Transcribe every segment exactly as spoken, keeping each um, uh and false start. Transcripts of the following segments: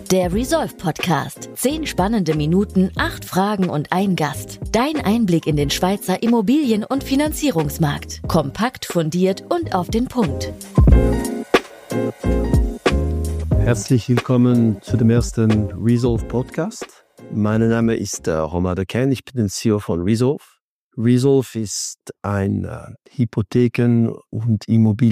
Der Resolve Podcast. Zehn spannende Minuten, acht Fragen und ein Gast. Dein Einblick in den Schweizer Immobilien- und Finanzierungsmarkt. Kompakt, fundiert und auf den Punkt. Herzlich willkommen zu dem ersten Resolve Podcast. Mein Name ist äh, Romain de Caen, ich bin der C E O von Resolve. Resolve ist eine äh, Hypotheken- und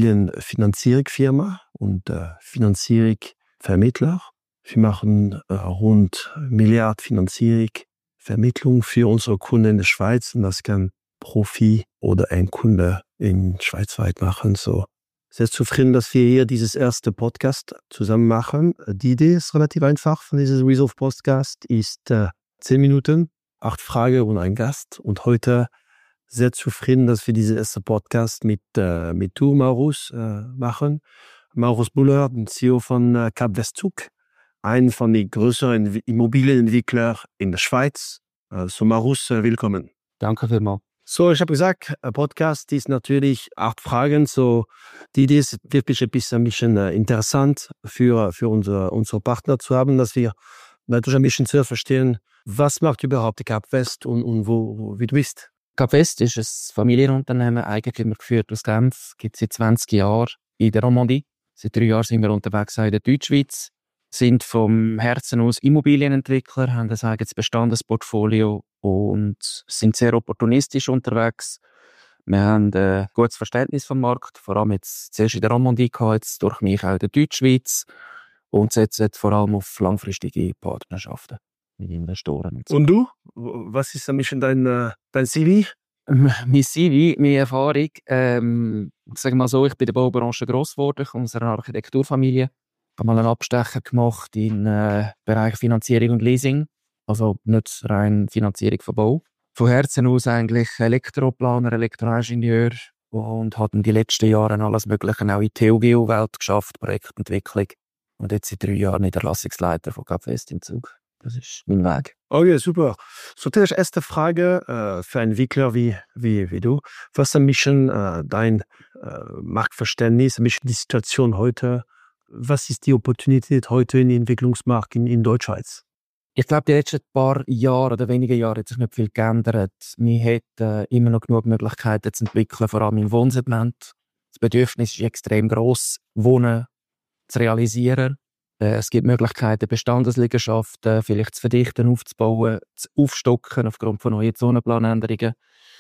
Immobilienfinanzierungsfirma und äh, Finanzierungsvermittler. Wir machen äh, rund Milliarden Finanzierung, Vermittlung für unsere Kunden in der Schweiz. Und das kann Profi oder ein Kunde in Schweizweit machen. So sehr zufrieden, dass wir hier dieses erste Podcast zusammen machen. Die Idee ist relativ einfach von diesem Resolve Podcast, ist äh, zehn Minuten, acht Fragen und ein Gast. Und heute sehr zufrieden, dass wir diesen ersten Podcast mit, äh, mit du, Maurus, äh, machen. Maurus Müller, den C E O von äh, Capvest-Zug. Ein von den größeren Immobilienentwicklern in der Schweiz. So, Maurus, willkommen. Danke vielmals. So, ich habe gesagt, ein Podcast ist natürlich acht Fragen. So, die Idee ist wirklich ein bisschen, ein bisschen interessant für, für unsere, unsere Partner zu haben, dass wir natürlich ein bisschen zu verstehen, was macht überhaupt die Capvest und, und wo, wo, wie du bist. Capvest ist ein Familienunternehmen, Eigentümer geführt aus Genf, gibt es seit zwanzig Jahren in der Romandie. Seit drei Jahren sind wir unterwegs in der Deutschschweiz. Sind vom Herzen aus Immobilienentwickler, haben ein eigenes Bestandesportfolio und sind sehr opportunistisch unterwegs. Wir haben ein gutes Verständnis vom Markt, vor allem jetzt zuerst in der Romandie gehabt, jetzt durch mich auch in der Deutschschweiz und setzen vor allem auf langfristige Partnerschaften mit Investoren. Und, so. Und du? Was ist ein bisschen dein, dein C V? Mein C V, meine Erfahrung, ähm, sagen wir mal so, ich bin in der Baubranche gross geworden, ich komme aus einer Architekturfamilie. Ich habe mal einen Abstecher gemacht im äh, Bereich Finanzierung und Leasing, also nicht rein Finanzierung von Bau. Von Herzen aus eigentlich Elektroplaner, Elektroingenieur und habe in den letzten Jahren alles Mögliche auch in die T U G U-Welt geschafft, Projektentwicklung und jetzt seit drei Jahren Niederlassungsleiter von Capvest im Zug. Das ist mein Weg. Okay, super. So, die erste Frage äh, für einen Entwickler wie, wie, wie du. Was ist ein bisschen äh, dein äh, Marktverständnis, ein bisschen die Situation heute? Was ist die Opportunität heute im Entwicklungsmarkt in, in Deutschschweiz? Ich glaube, die letzten paar Jahre oder wenige Jahre hat sich nicht viel geändert. Wir hat äh, immer noch genug Möglichkeiten zu entwickeln, vor allem im Wohnsegment. Das Bedürfnis ist extrem gross, Wohnen zu realisieren. Äh, es gibt Möglichkeiten, Bestandesliegenschaften vielleicht zu verdichten, aufzubauen, zu aufstocken aufgrund von neuen Zonenplanänderungen.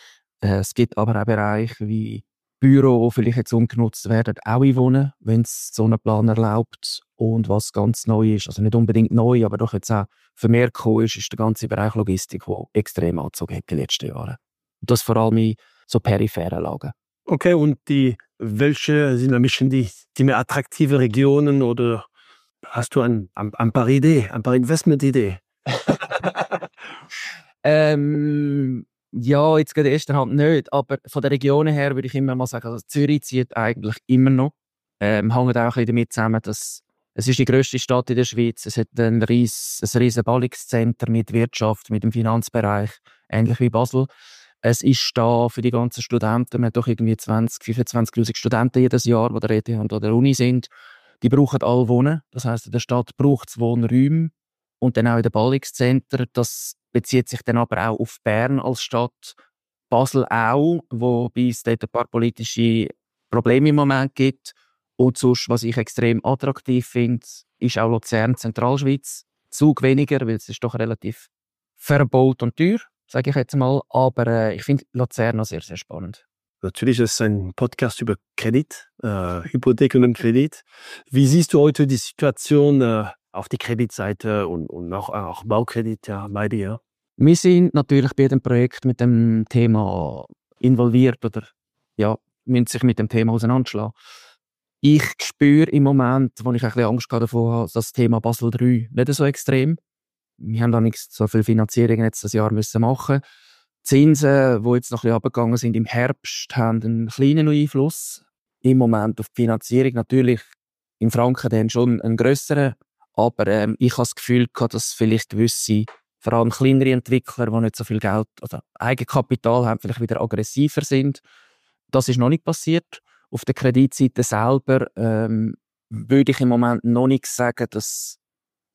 Äh, es gibt aber auch Bereiche wie Büro, die vielleicht jetzt ungenutzt werden, auch in Wohnen, wenn es so einen Plan erlaubt. Und was ganz neu ist, also nicht unbedingt neu, aber doch jetzt auch vermehrt gekommen ist, ist der ganze Bereich Logistik, der extrem angezogen hat in den letzten Jahren. Und das vor allem in so peripheren Lagen. Okay, und die, welche sind ein bisschen die, die mehr attraktive Regionen oder hast du ein, ein, ein paar Ideen, ein paar Investment-Ideen? ähm... Ja, jetzt gerade erster Hand nicht, aber von der Region her würde ich immer mal sagen, also Zürich zieht eigentlich immer noch. Ähm, hängt auch ein bisschen damit zusammen, dass es ist die grösste Stadt in der Schweiz. Es hat ein riesen, ein riesen Ballungszentrum mit Wirtschaft, mit dem Finanzbereich, ähnlich wie Basel. Es ist da für die ganzen Studenten, man hat doch irgendwie zwanzig, fünfundzwanzigtausend Studenten jedes Jahr, die der E T H und an der Uni sind. Die brauchen alle Wohnen. Das heisst, in der Stadt braucht es Wohnräume und dann auch in den Ballungszentren. Das bezieht sich dann aber auch auf Bern als Stadt, Basel auch, wobei es dort ein paar politische Probleme im Moment gibt. Und sonst, was ich extrem attraktiv finde, ist auch Luzern, Zentralschweiz. Zug weniger, weil es ist doch relativ verbaut und teuer, sage ich jetzt mal. Aber äh, ich finde Luzern noch sehr, sehr spannend. Natürlich ist es ein Podcast über Kredit, äh, Hypotheken und Kredit. Wie siehst du heute die Situation äh, auf die Kreditseite und, und auch, auch Baukredit ja, bei dir? Wir sind natürlich bei dem Projekt mit dem Thema involviert oder ja, müssen sich mit dem Thema auseinanderschlagen. Ich spüre im Moment, wo ich ein bisschen Angst davor habe, das Thema Basel drei nicht so extrem. Wir haben da nicht so viel Finanzierung jetzt das Jahr müssen machen. Die Zinsen, die jetzt noch ein bisschen runtergegangen sind im Herbst, haben einen kleinen Einfluss im Moment auf die Finanzierung. Natürlich in Franken dann schon einen grösseren, aber ähm, ich habe das Gefühl gehabt, dass vielleicht gewisse, vor allem kleinere Entwickler, die nicht so viel Geld oder Eigenkapital haben, vielleicht wieder aggressiver sind. Das ist noch nicht passiert. Auf der Kreditseite selber ähm, würde ich im Moment noch nicht sagen, dass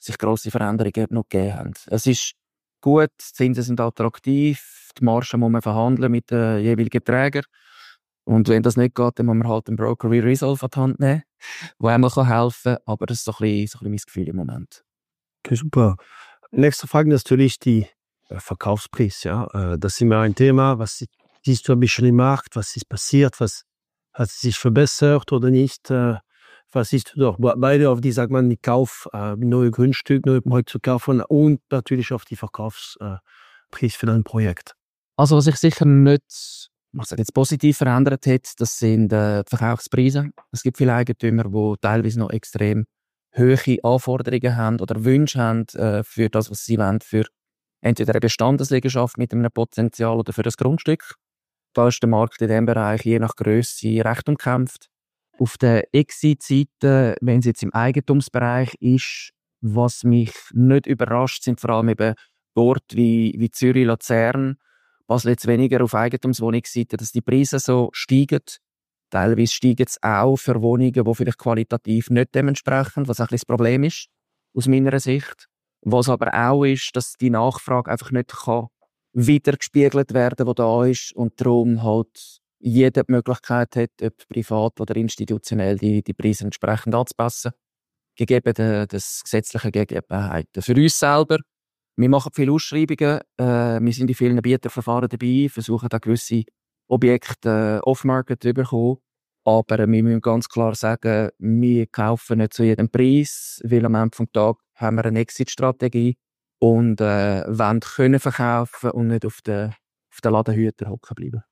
sich grosse Veränderungen noch gegeben haben. Es ist gut, die Zinsen sind attraktiv, die Margen muss man verhandeln mit den jeweiligen Trägern. Und wenn das nicht geht, dann muss man halt einen Broker wie Resolve an die Hand nehmen, der einem helfen kann. Aber das ist so ein bisschen, so ein bisschen mein Gefühl im Moment. Okay, super. Nächste Frage natürlich die äh, Verkaufspreis. Ja? Äh, das ist immer ein Thema. Was siehst du ein bisschen im Markt? Was ist passiert? Was hat sich verbessert oder nicht? Äh, was siehst du doch beide auf die, sagt man, die Kauf, äh, neue Grundstück, neue Projekte zu kaufen und natürlich auf die Verkaufspreis äh, für dein Projekt? Also was sich sicher nicht, ich sage jetzt positiv verändert hat, das sind äh, die Verkaufspreise. Es gibt viele Eigentümer, die teilweise noch extrem hohe Anforderungen haben oder Wünsche haben äh, für das, was sie wollen, für entweder eine Bestandesliegenschaft mit einem Potenzial oder für das Grundstück. Da ist der Markt in diesem Bereich je nach Grösse recht umkämpft. Auf der Exit-Seite, wenn es jetzt im Eigentumsbereich ist, was mich nicht überrascht, sind vor allem eben Orte wie, wie Zürich, Luzern, was jetzt weniger auf Eigentumswohnungsseite, dass die Preise so steigen. Teilweise steigen es auch für Wohnungen, die vielleicht qualitativ nicht dementsprechend, was ein bisschen das Problem ist, aus meiner Sicht. Was aber auch ist, dass die Nachfrage einfach nicht kann wieder gespiegelt werden, die da ist und darum halt jeder die Möglichkeit hat, ob privat oder institutionell die, die Preise entsprechend anzupassen, gegeben de, des gesetzlichen Gegebenheiten. Für uns selber, wir machen viele Ausschreibungen, äh, wir sind in vielen Bieterverfahren dabei, versuchen da gewisse Objekte äh, off-market zu bekommen, aber äh, wir müssen ganz klar sagen, wir kaufen nicht zu jedem Preis, weil am Ende des Tages haben wir eine Exit-Strategie und äh, wollen können verkaufen und nicht auf den, auf den Ladenhüter hocken bleiben.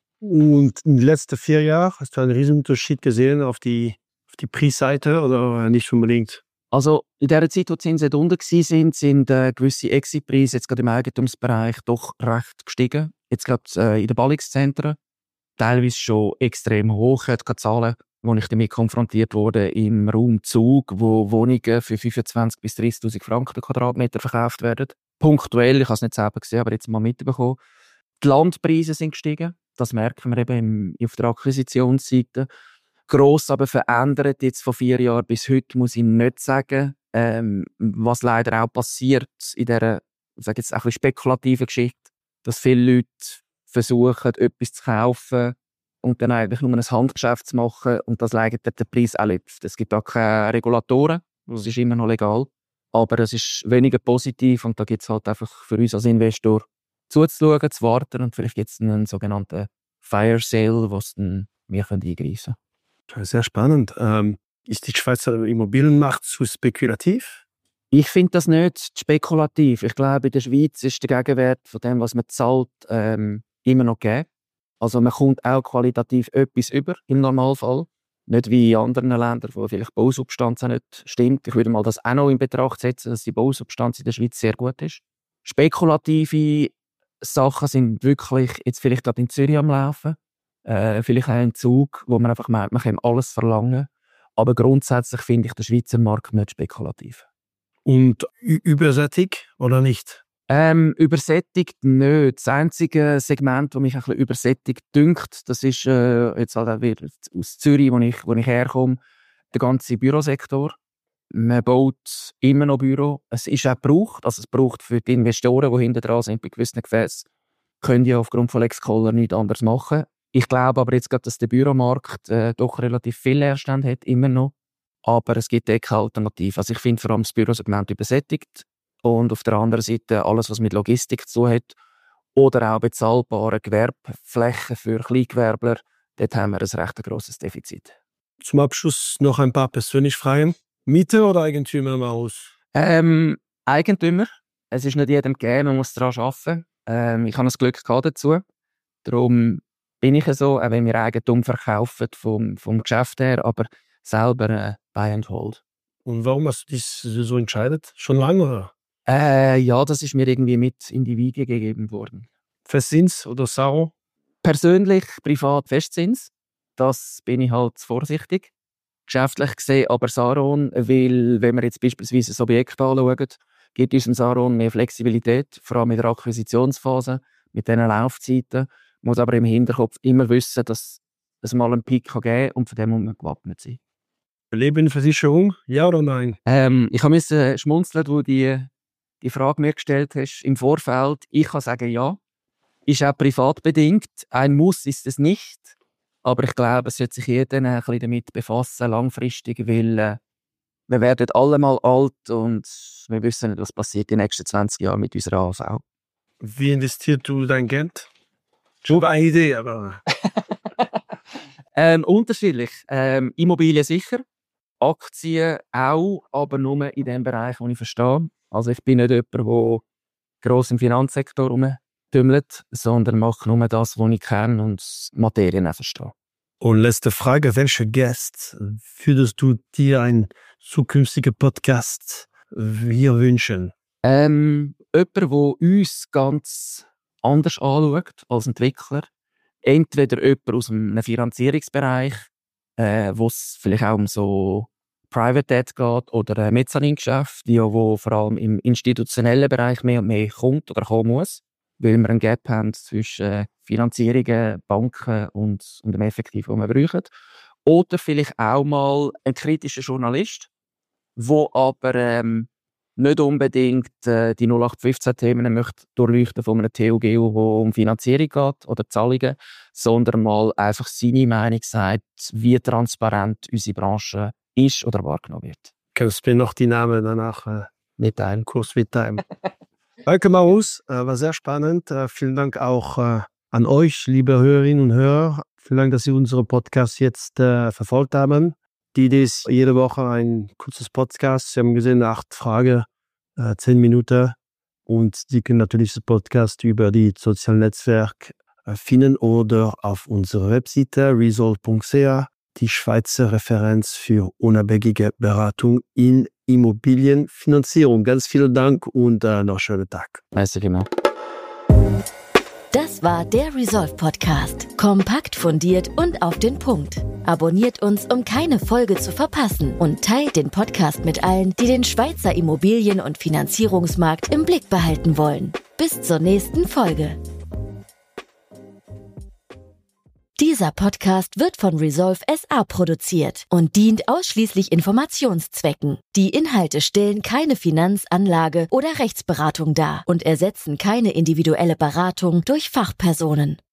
Und in den letzten vier Jahren hast du einen riesen Unterschied gesehen auf die, auf die Preisseite oder nicht unbedingt? Also in der Zeit, wo die Zinsen unten waren, sind äh, gewisse Exitpreise jetzt gerade im Eigentumsbereich doch recht gestiegen. Jetzt gerade äh, in den Ballungszentren teilweise schon extrem hoch. Ich habe Zahlen, wo ich damit konfrontiert wurde im Raum Zug, wo Wohnungen für fünfundzwanzig bis dreißigtausend Franken pro Quadratmeter verkauft werden. Punktuell, ich habe es nicht selber gesehen, aber jetzt mal mitbekommen. Die Landpreise sind gestiegen. Das merken wir eben im, auf der Akquisitionsseite. Gross aber verändert jetzt von vier Jahren bis heute, muss ich nicht sagen. Ähm, was leider auch passiert in dieser, ich sage jetzt auch ein bisschen spekulativen Geschichte, dass viele Leute versuchen, etwas zu kaufen und dann eigentlich nur ein Handgeschäft zu machen und das leidet den Preis auch nicht. Es gibt auch keine Regulatoren, das ist immer noch legal, aber es ist weniger positiv und da gibt es halt einfach für uns als Investor zuzuschauen, zu warten und vielleicht gibt es einen sogenannten Fire Sale, was dann wir eingreifen können. Sehr spannend. Ähm, ist die Schweizer Immobilienmarkt zu spekulativ? Ich finde das nicht spekulativ. Ich glaube, in der Schweiz ist der Gegenwert von dem, was man zahlt, ähm, immer noch gegeben. Also man kommt auch qualitativ etwas über im Normalfall. Nicht wie in anderen Ländern, wo vielleicht die Bausubstanz auch nicht stimmt. Ich würde mal das auch noch in Betracht setzen, dass die Bausubstanz in der Schweiz sehr gut ist. Spekulative Sachen sind wirklich jetzt vielleicht gerade in Zürich am Laufen. Äh, vielleicht auch ein Zug, wo man einfach meint, man kann alles verlangen. Aber grundsätzlich finde ich den Schweizer Markt nicht spekulativ. Und übersättigt oder nicht? Ähm, übersättigt nicht. Das einzige Segment, das mich ein bisschen übersättigt dünkt, das ist äh, jetzt halt auch wieder aus Zürich, wo ich, wo ich herkomme, der ganze Bürosektor. Man baut immer noch Büro. Es ist auch gebraucht. Also es braucht für die Investoren, die hinter dran sind bei gewissen Gefäßen, können ja aufgrund von Lex Koller nichts anderes machen. Ich glaube aber jetzt gerade, dass der Büromarkt äh, doch relativ viel Leerstand hat, immer noch. Aber es gibt keine Alternative. Also ich finde vor allem das Bürosegment übersättigt. Und auf der anderen Seite alles, was mit Logistik zu tun hat oder auch bezahlbare Gewerbeflächen für Kleingewerbler, dort haben wir ein recht grosses Defizit. Zum Abschluss noch ein paar persönliche Fragen. Mieter oder Eigentümer im Haus? Ähm, Eigentümer. Es ist nicht jedem gegeben, man muss daran arbeiten. Ähm, ich habe das Glück gehabt dazu. Darum bin ich so, auch wenn wir Eigentum verkaufen vom, vom Geschäft her, aber selber äh, buy and hold. Und warum hast du dich so entschieden? Schon lange, oder? Äh, ja, das ist mir irgendwie mit in die Wiege gegeben worden. Festzins oder Saro? Persönlich, privat Festzins. Das bin ich halt vorsichtig. Geschäftlich gesehen aber Saron, weil wenn wir jetzt beispielsweise ein Objekt anschauen, gibt uns Saron mehr Flexibilität, vor allem in der Akquisitionsphase, mit diesen Laufzeiten. Man muss aber im Hinterkopf immer wissen, dass es mal einen Peak geben kann und von dem muss man gewappnet sein. Lebensversicherung, ja oder nein? Ähm, ich musste schmunzeln, wo die die Frage mir gestellt hast im Vorfeld. Ich kann sagen, ja. Ist auch privat bedingt. Ein Muss ist es nicht. Aber ich glaube, es sollte sich jeder ein bisschen damit befassen, langfristig, weil äh, wir werden alle mal alt und wir wissen nicht, was passiert die nächsten zwanzig Jahre mit unserer A V. Wie investierst du dein Geld? Schon eine Idee, aber... ähm, unterschiedlich. Ähm, Immobilien sicher. Aktien auch, aber nur in dem Bereich, den ich verstehe. Also ich bin nicht jemand, der gross im Finanzsektor rumtümmelt, sondern mache nur das, was ich kenne und Materien auch verstehe. Und letzte Frage, welche Gast würdest du dir einen zukünftigen Podcast hier wünschen? Ähm, jemand, der uns ganz anders anschaut als Entwickler. Entweder jemand aus einem Finanzierungsbereich, äh, wo es vielleicht auch um so Private Debt geht oder ein Mezzaningeschäft, die ja, wo vor allem im institutionellen Bereich mehr und mehr kommt oder kommen muss, weil wir einen Gap haben zwischen Finanzierungen, Banken und, und dem Effektiv, den wir brauchen. Oder vielleicht auch mal ein kritischer Journalist, der aber ähm, nicht unbedingt äh, die null acht fünfzehn Themen möchte durchleuchten von einem T U G U, wo um Finanzierung geht oder Zahlungen, sondern mal einfach seine Meinung sagt, wie transparent unsere Branche ist oder wahrgenommen wird. Kannst du mir noch die Namen danach äh, mitteilen, kurz mitteilen? Danke, Marus, äh, war sehr spannend. Äh, vielen Dank auch äh, an euch, liebe Hörerinnen und Hörer. Vielen Dank, dass Sie unseren Podcast jetzt äh, verfolgt haben. Die Idee ist jede Woche ein kurzes Podcast. Sie haben gesehen, acht Fragen, äh, zehn Minuten. Und Sie können natürlich das Podcast über die sozialen Netzwerke äh, finden oder auf unserer Webseite resolve punkt c h, die Schweizer Referenz für unabhängige Beratung in Immobilienfinanzierung. Ganz vielen Dank und äh, noch einen schönen Tag. Merci vielmals. Das war der Resolve Podcast. Kompakt, fundiert und auf den Punkt. Abonniert uns, um keine Folge zu verpassen und teilt den Podcast mit allen, die den Schweizer Immobilien- und Finanzierungsmarkt im Blick behalten wollen. Bis zur nächsten Folge. Dieser Podcast wird von Resolve S A produziert und dient ausschließlich Informationszwecken. Die Inhalte stellen keine Finanz-, Anlage- oder Rechtsberatung dar und ersetzen keine individuelle Beratung durch Fachpersonen.